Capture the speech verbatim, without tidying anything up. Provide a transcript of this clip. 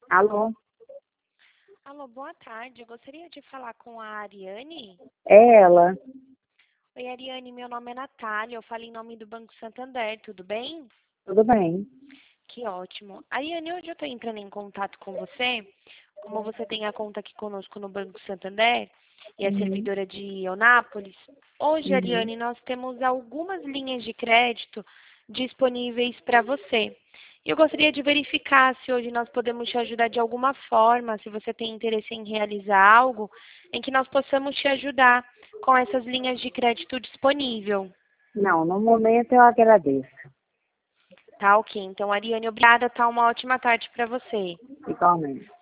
Alô? Alô, boa tarde. Eu gostaria de falar com a Ariane. É ela. Oi, Ariane, meu nome é Natália. Eu falo em nome do Banco Santander, tudo bem? Tudo bem? Que ótimo. Ariane, hoje eu estou entrando em contato com você. Como você tem a conta aqui conosco no Banco Santander e é Uhum. servidora de Eunápolis, hoje, Uhum. Ariane, nós temos algumas linhas de crédito disponíveis para você. Eu gostaria de verificar se hoje nós podemos te ajudar de alguma forma, se você tem interesse em realizar algo em que nós possamos te ajudar com essas linhas de crédito disponível. Não, no momento eu agradeço. Tá, ok. Então, Ariane, obrigada. Tá, uma ótima tarde para você. Igualmente.